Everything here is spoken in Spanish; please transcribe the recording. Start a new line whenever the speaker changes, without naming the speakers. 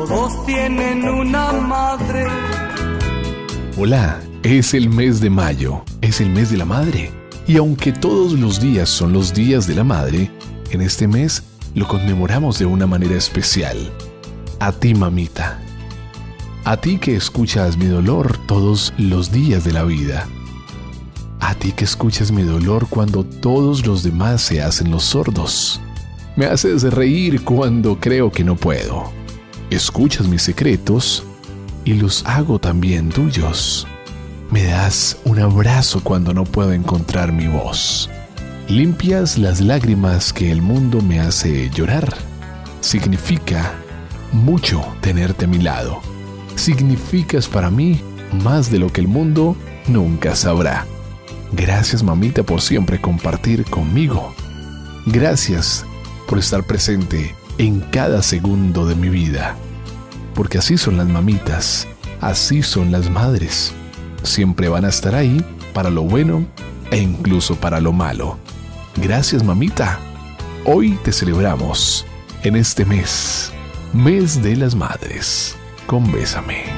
todos tienen una madre.
Hola, es el mes de mayo, es el mes de la madre. Y aunque todos los días son los días de la madre, en este mes lo conmemoramos de una manera especial. A ti, mamita. A ti que escuchas mi dolor todos los días de la vida. A ti que escuchas mi dolor cuando todos los demás se hacen los sordos. Me haces reír cuando creo que no puedo. Escuchas mis secretos y los hago también tuyos. Me das un abrazo cuando no puedo encontrar mi voz. Limpias las lágrimas que el mundo me hace llorar. Significa mucho tenerte a mi lado. Significas para mí más de lo que el mundo nunca sabrá. Gracias, mamita, por siempre compartir conmigo. Gracias por estar presente en cada segundo de mi vida. Porque así son las mamitas, así son las madres. Siempre van a estar ahí para lo bueno e incluso para lo malo. Gracias, mamita. Hoy te celebramos en este mes, mes de las madres, con Bésame.